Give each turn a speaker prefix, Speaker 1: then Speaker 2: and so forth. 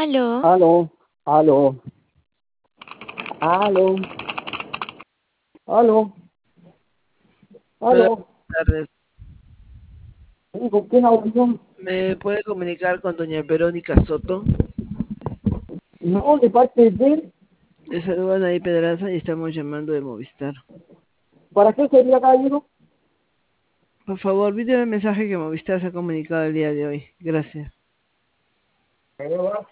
Speaker 1: Aló,
Speaker 2: Aló, aló, aló, aló,
Speaker 3: Hola,
Speaker 2: aló.
Speaker 3: buenas tardes.
Speaker 2: Sí, ¿con quién hablo?
Speaker 3: ¿Me puede comunicar con doña Verónica Soto?
Speaker 2: No, de parte de...
Speaker 3: Le saludan ahí Pedraza y estamos llamando de Movistar.
Speaker 2: ¿Para qué sería, caballero?
Speaker 3: Por favor, vídeme el mensaje que Movistar se ha comunicado el día de hoy. Gracias.